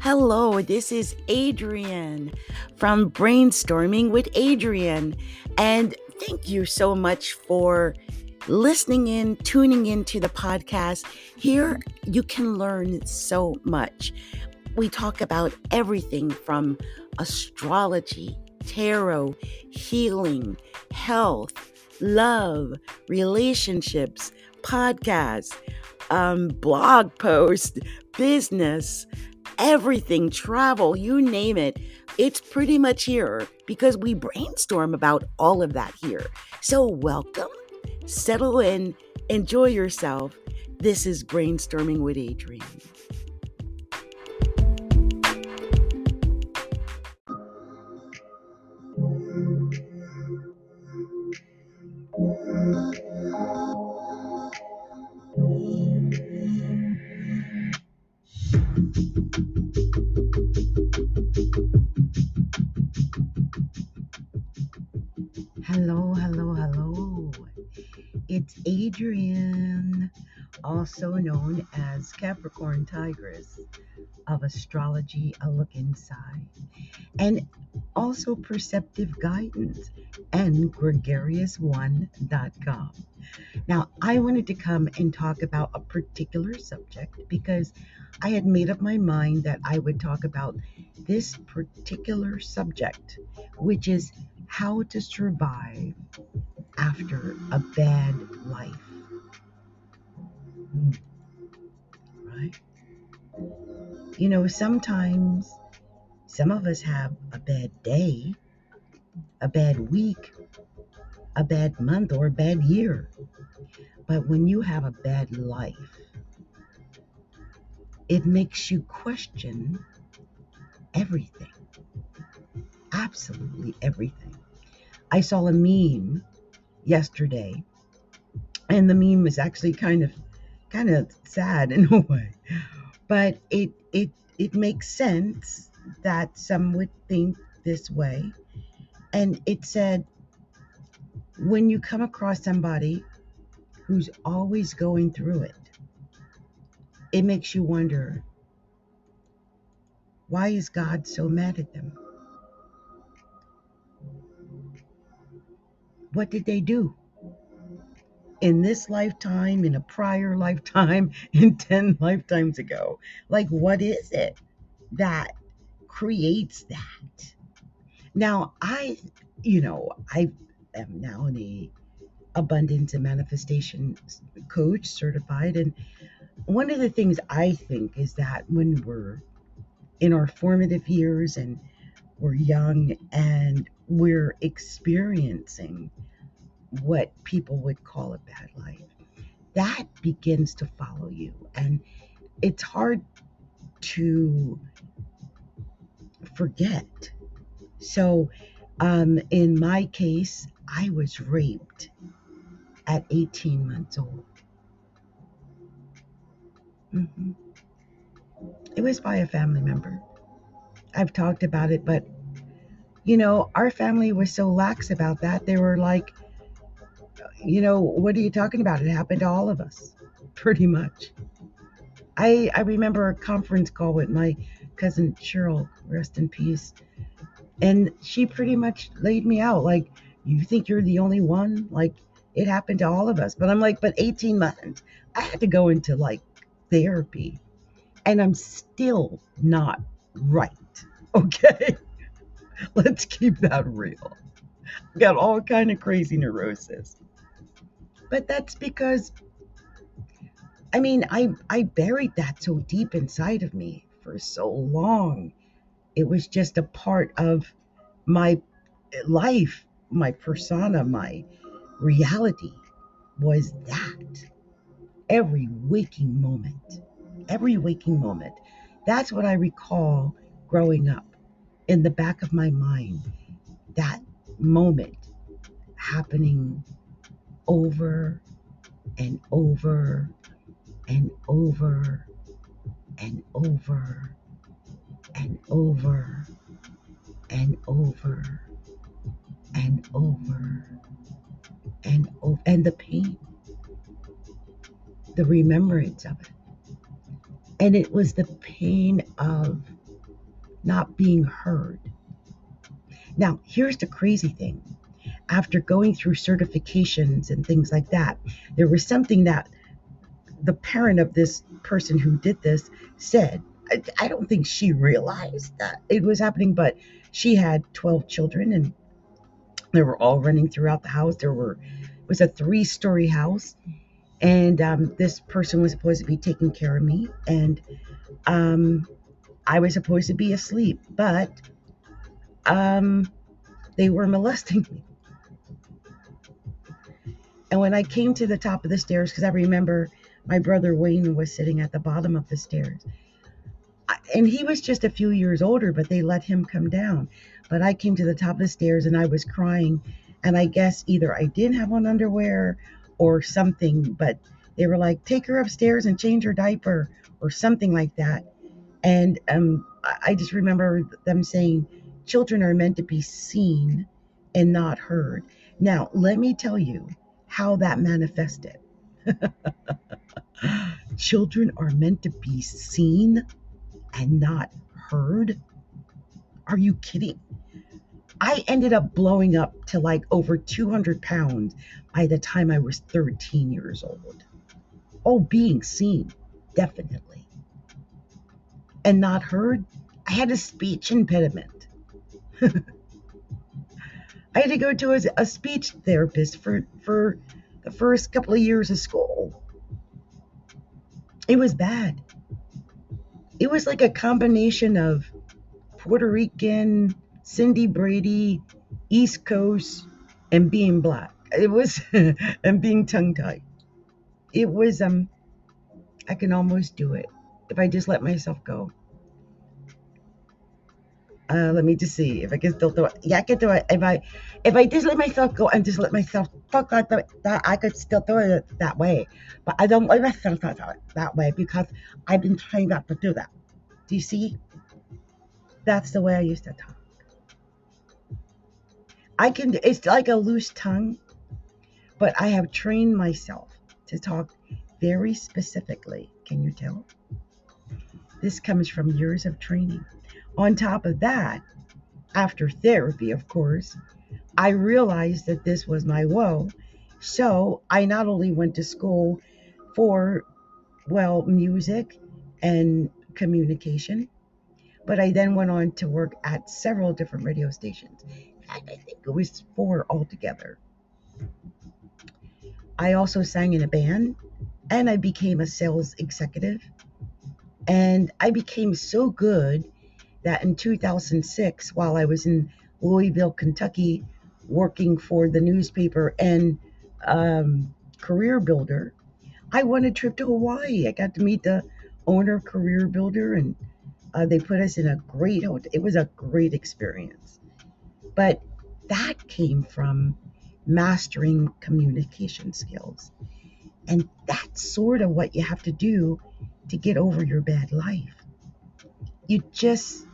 Hello, this is Adrian from Brainstorming with Adrian. And thank you so much for listening in, tuning into the podcast. Here you can learn so much. We talk about everything from astrology, tarot, healing, health, love, relationships, podcasts, blog posts, business, everything, travel, you name it. It's pretty much here because we brainstorm about all of that here. So, welcome, settle in, enjoy yourself. This is Brainstorming with Adrian. Hello. It's Adrian, also known as Capricorn Tigress of Astrology, A Look Inside, and also Perceptive Guidance and Gregarious1.com. Now, I wanted to come and talk about a particular subject because I had made up my mind that I would talk about this particular subject, which is how to survive after a bad life. Right? Sometimes some of us have a bad day, a bad week, a bad month, or a bad year. But when you have a bad life, it makes you question everything. Absolutely everything. I saw a meme yesterday, and the meme was actually kind of sad in a way. But it makes sense that some would think this way. And it said, when you come across somebody who's always going through it, it makes you wonder, why is God so mad at them? What did they do? In this lifetime, in a prior lifetime, in 10 lifetimes ago? Like, what is it that creates that? Now, I am now an abundance and manifestation coach certified. And one of the things I think is that when we're in our formative years and we're young and we're experiencing what people would call a bad life, that begins to follow you. And it's hard to forget. So, in my case, I was raped at 18 months old. It was by a family member. I've talked about it, but our family was so lax about that. They were like, what are you talking about? It happened to all of us, pretty much. I remember a conference call with my cousin Cheryl, rest in peace, and she pretty much laid me out like, you think you're the only one? Like, it happened to all of us. But I'm like, but 18 months. I had to go into like therapy, and I'm still not right. Okay? Let's keep that real. Got all kind of crazy neurosis. But that's because, I buried that so deep inside of me for so long. It was just a part of my life, my persona, my reality was that. Every waking moment. That's what I recall growing up in the back of my mind. That moment happening over and over and over and over and over and over and over and over, and the pain, the remembrance of it. And it was the pain of not being heard. Now, here's the crazy thing. After going through certifications and things like that, there was something that the parent of this person who did this said. I don't think she realized that it was happening, but she had 12 children and they were all running throughout the house. It was a 3-story house, and this person was supposed to be taking care of me, and um, I was supposed to be asleep, but um, they were molesting me. And when I came to the top of the stairs, because I remember my brother Wayne was sitting at the bottom of the stairs, and he was just a few years older, but they let him come down. But I came to the top of the stairs and I was crying, and I guess either I didn't have on underwear or something, but they were like, take her upstairs and change her diaper or something like that. And I just remember them saying, children are meant to be seen and not heard. Now, let me tell you how that manifested. Children are meant to be seen and not heard? Are you kidding? I ended up blowing up to like over 200 pounds by the time I was 13 years old. Oh, being seen, definitely. And not heard? I had a speech impediment. I had to go to a speech therapist for the first couple of years of school. It was bad. It was like a combination of Puerto Rican, Cindy Brady, East Coast, and being black. It was, and being tongue tied. It was, I can almost do it if I just let myself go. Let me just see if I can still do it. Yeah, I can do it. If I just let myself go and just let myself fuck like that, I could still do it that way. But I don't let myself do it that way because I've been trained not to do that. Do you see? That's the way I used to talk. It's like a loose tongue, but I have trained myself to talk very specifically. Can you tell? This comes from years of training. On top of that, after therapy, of course, I realized that this was my woe. So I not only went to school for, well, music and communication, but I then went on to work at several different radio stations. In fact, I think it was 4 altogether. I also sang in a band and I became a sales executive. And I became so good that in 2006, while I was in Louisville, Kentucky, working for the newspaper and Career Builder, I won a trip to Hawaii. I got to meet the owner of Career Builder, and they put us in a great hotel. It was a great experience. But that came from mastering communication skills. And that's sort of what you have to do to get over your bad life. You just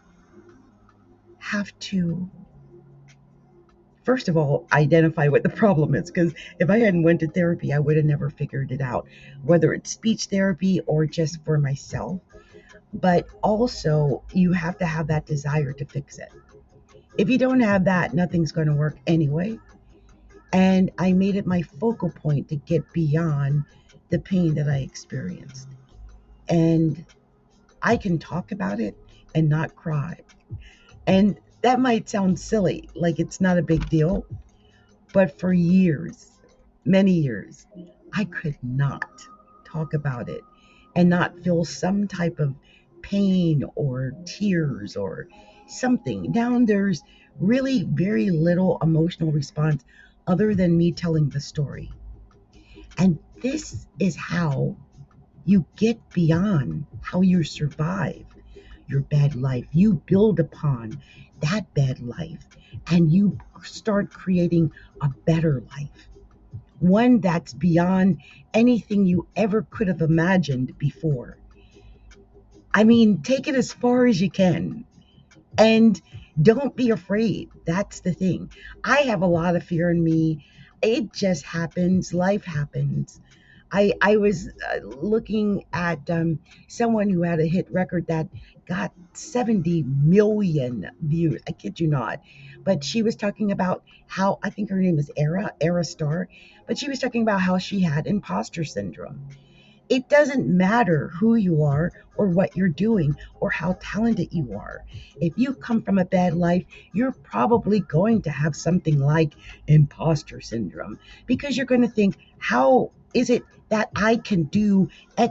have to, first of all, identify what the problem is, because if I hadn't went to therapy, I would have never figured it out, whether it's speech therapy or just for myself. But also, you have to have that desire to fix it. If you don't have that, nothing's going to work anyway. And I made it my focal point to get beyond the pain that I experienced. And I can talk about it and not cry. And that might sound silly, like it's not a big deal, but for years, many years, I could not talk about it and not feel some type of pain or tears or something. Now there's really very little emotional response other than me telling the story. And this is how you get beyond how you survive your bad life. You build upon that bad life and you start creating a better life. One that's beyond anything you ever could have imagined before. I mean, take it as far as you can and don't be afraid. That's the thing. I have a lot of fear in me. It just happens. Life happens. I was looking at someone who had a hit record that got 70 million views. I kid you not. But she was talking about how, I think her name is Era Star, but she was talking about how she had imposter syndrome. It doesn't matter who you are or what you're doing or how talented you are. If you come from a bad life, you're probably going to have something like imposter syndrome because you're going to think, how is it that I can do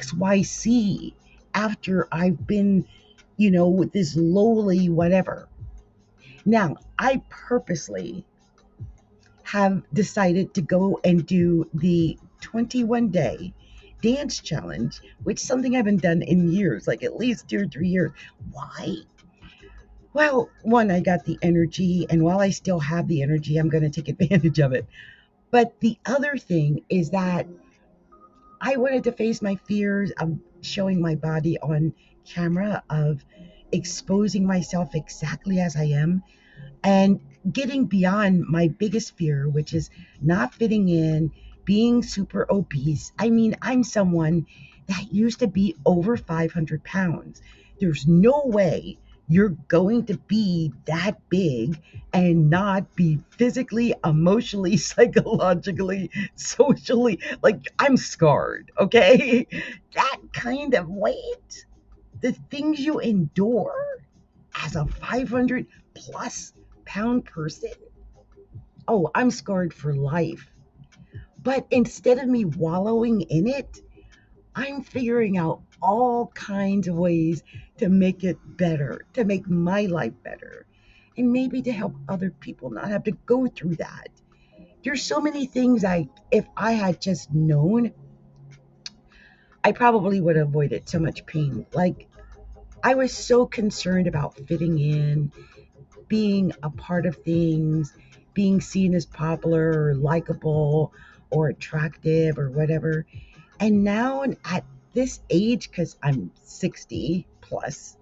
XYZ after I've been, with this lowly whatever? Now, I purposely have decided to go and do the 21-day dance challenge, which is something I haven't done in years, like at least 2 or 3 years. Why? Well, one, I got the energy, and while I still have the energy, I'm going to take advantage of it. But the other thing is that I wanted to face my fears of showing my body on camera, of exposing myself exactly as I am, and getting beyond my biggest fear, which is not fitting in, being super obese. I mean, I'm someone that used to be over 500 pounds. There's no way you're going to be that big and not be physically, emotionally, psychologically, socially, like I'm scarred, okay? That kind of weight, the things you endure as a 500 plus pound person, oh, I'm scarred for life. But instead of me wallowing in it, I'm figuring out all kinds of ways to make it better, to make my life better, and maybe to help other people not have to go through that. There's so many things if I had just known, I probably would have avoided so much pain. Like, I was so concerned about fitting in, being a part of things, being seen as popular or likable or attractive or whatever. And now at this age, because I'm 60 plus,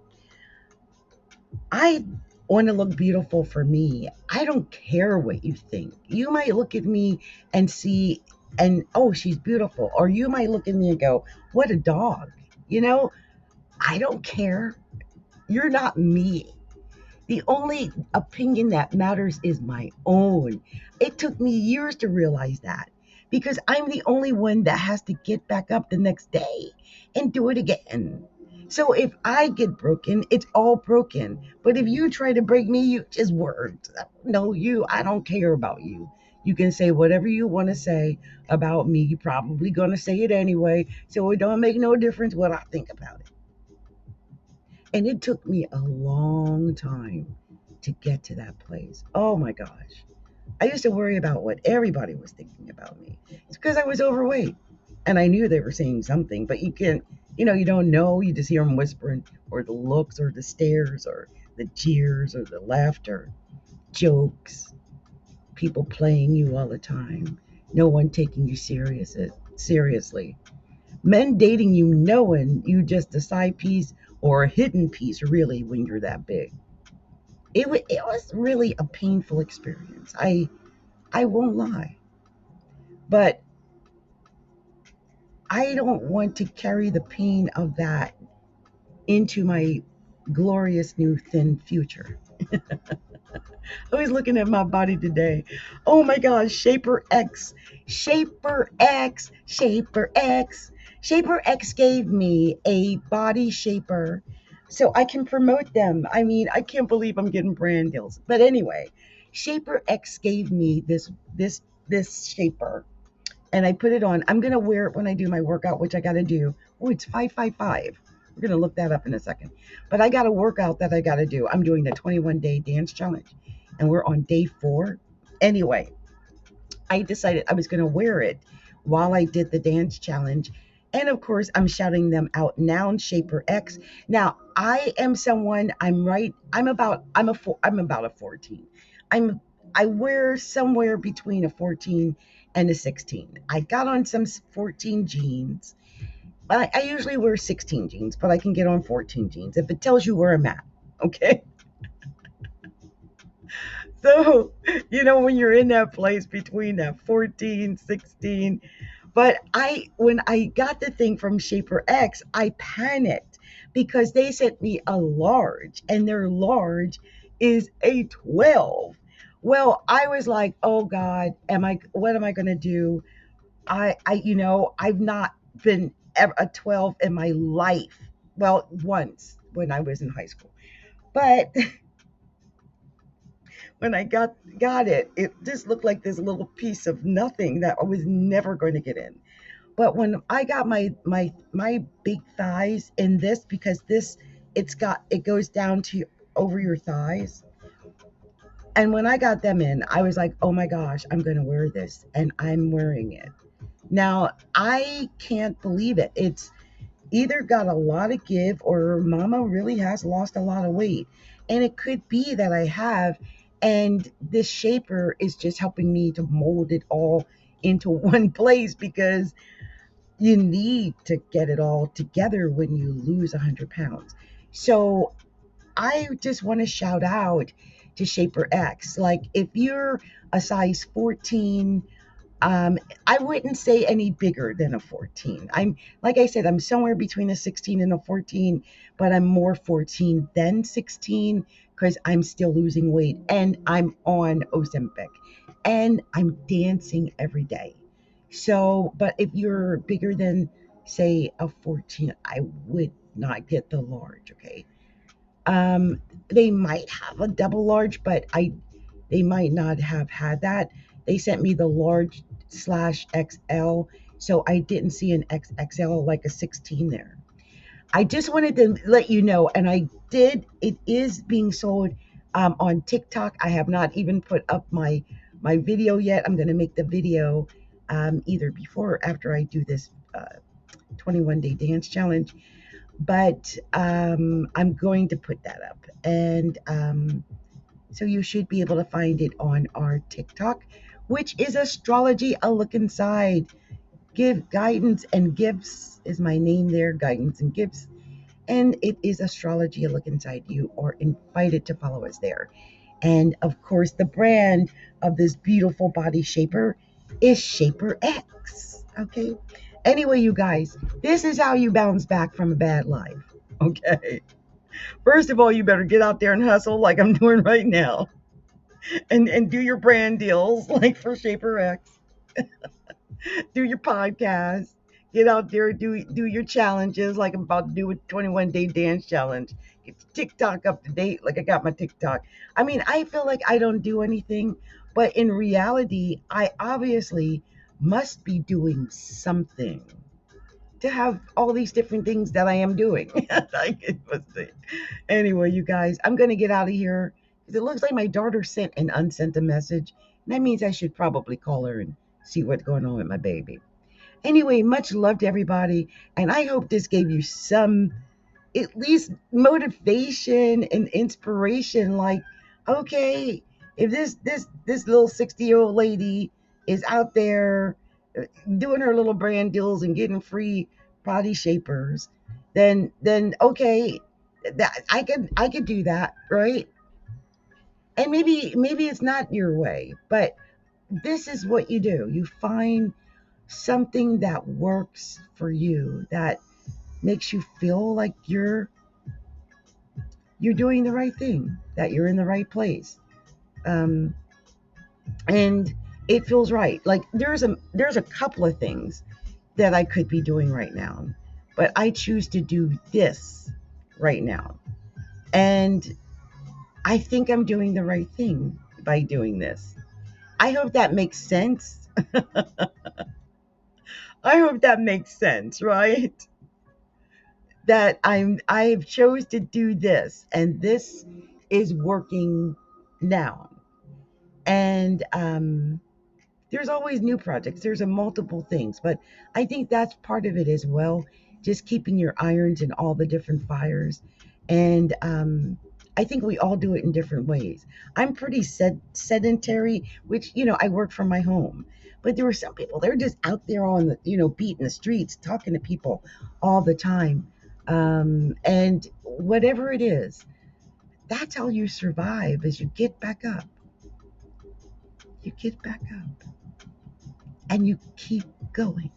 I want to look beautiful for me. I don't care what you think. You might look at me and see, and oh, she's beautiful. Or you might look at me and go, what a dog. You know, I don't care. You're not me. The only opinion that matters is my own. It took me years to realize that because I'm the only one that has to get back up the next day and do it again. So if I get broken, it's all broken. But if you try to break me, you just words. No, I don't care about you. You can say whatever you want to say about me. You're probably going to say it anyway. So it don't make no difference what I think about it. And it took me a long time to get to that place. Oh my gosh. I used to worry about what everybody was thinking about me. It's because I was overweight. And I knew they were saying something, but you can't, you don't know. You just hear them whispering, or the looks, or the stares, or the jeers, or the laughter, jokes, people playing you all the time, no one taking you seriously. Men dating you knowing you just a side piece or a hidden piece, really, when you're that big. It was really a painful experience. I won't lie, but I don't want to carry the pain of that into my glorious new thin future. I was looking at my body today. Oh my gosh, Shaper X, Shaper X, Shaper X. Shaper X gave me a body shaper so I can promote them. I mean, I can't believe I'm getting brand deals. But anyway, Shaper X gave me this shaper and I put it on. I'm gonna wear it when I do my workout, which I gotta do. Oh, it's 555. We're gonna look that up in a second. But I got a workout that I gotta do. I'm doing the 21-day dance challenge, and we're on day 4. Anyway, I decided I was gonna wear it while I did the dance challenge. And of course, I'm shouting them out now, Shaper X. Now, I am someone. I'm right. I'm about a 14. I'm. I wear somewhere between a 14 and a 16. I got on some 14 jeans. I usually wear 16 jeans, but I can get on 14 jeans if it tells you where I'm at. Okay. So, when you're in that place between that 14, 16, But when I got the thing from Shaper X, I panicked because they sent me a large, and their large is a 12. Well, I was like, oh God, what am I gonna do? I've not been ever a 12 in my life. Well, once when I was in high school. But when I got it, it just looked like this little piece of nothing that I was never going to get in. But when I got my big thighs in this, because it goes down to over your thighs. And when I got them in, I was like, oh my gosh, I'm going to wear this, and I'm wearing it. Now, I can't believe it. It's either got a lot of give, or mama really has lost a lot of weight. And it could be that I have, and this shaper is just helping me to mold it all into one place, because you need to get it all together when you lose 100 pounds. So I just want to shout out to Shaper X. Like, if you're a size 14, I wouldn't say any bigger than a 14. Like I said, I'm somewhere between a 16 and a 14, but I'm more 14 than 16 because I'm still losing weight, and I'm on Ozempic, and I'm dancing every day. So, but if you're bigger than, say, a 14, I would not get the large, okay? They might have a double large, but they might not have had that. They sent me the large slash XL, so I didn't see an XXL like a 16 there. I just wanted to let you know, and I did. It is being sold on TikTok. I have not even put up my video yet. I'm going to make the video either before or after I do this 21-day dance challenge. But I'm going to put that up, and so you should be able to find it on our TikTok, which is Astrology A Look Inside. Give Guidance and Gifts is my name there, Guidance and Gifts. And it is Astrology A Look Inside. You are invited to follow us there. And of course, the brand of this beautiful body shaper is Shaper X. Okay. Anyway, you guys, this is how you bounce back from a bad life. Okay. First of all, you better get out there and hustle like I'm doing right now, and do your brand deals like for Shaper X. Do your podcast. Get out there, do your challenges like I'm about to do with 21-day dance challenge. Get your TikTok up to date like I got my TikTok. I mean, I feel like I don't do anything, but in reality, I obviously must be doing something to have all these different things that I am doing. Like, it must be. Anyway, you guys, I'm going to get out of here because it looks like my daughter sent and unsent a message. And that means I should probably call her and see what's going on with my baby. Anyway, much love to everybody. And I hope this gave you some, at least, motivation and inspiration. Like, okay, if this little 60-year-old lady is out there doing her little brand deals and getting free body shapers, then okay, that I could do that, right? And maybe it's not your way, but this is what you do. You find something that works for you, that makes you feel like you're doing the right thing, that you're in the right place, um, and it feels right. Like, there's a couple of things that I could be doing right now, but I choose to do this right now, and I think I'm doing the right thing by doing this. I hope that makes sense. I hope that makes sense, right? That I've chose to do this, and this is working now. And there's always new projects. There's a multiple things, but I think that's part of it as well. Just keeping your irons in all the different fires, and I think we all do it in different ways. I'm pretty sedentary, which I work from my home. But there are some people, they're just out there on the beating the streets, talking to people all the time, and whatever it is, that's how you survive. Is you get back up. You get back up. and you keep going.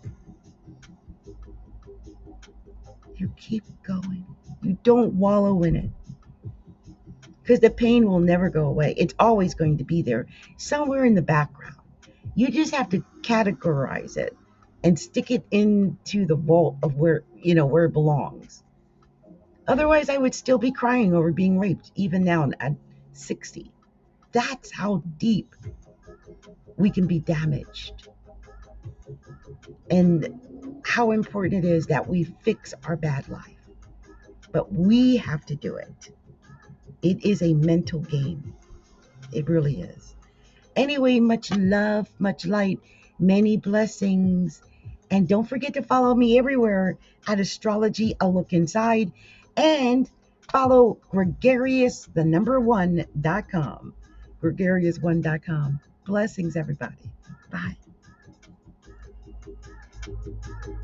You keep going. You don't wallow in it, because the pain will never go away. It's always going to be there somewhere in the background. You just have to categorize it and stick it into the vault of where it belongs. Otherwise, I would still be crying over being raped, even now at 60. That's how deep we can be damaged, and how important it is that we fix our bad life. But we have to do it. It is a mental game. It really is. Anyway, much love, much light, many blessings. And don't forget to follow me everywhere at Astrology A Look Inside, and follow gregarious1.com. Gregarious1.com. Blessings, everybody. Bye.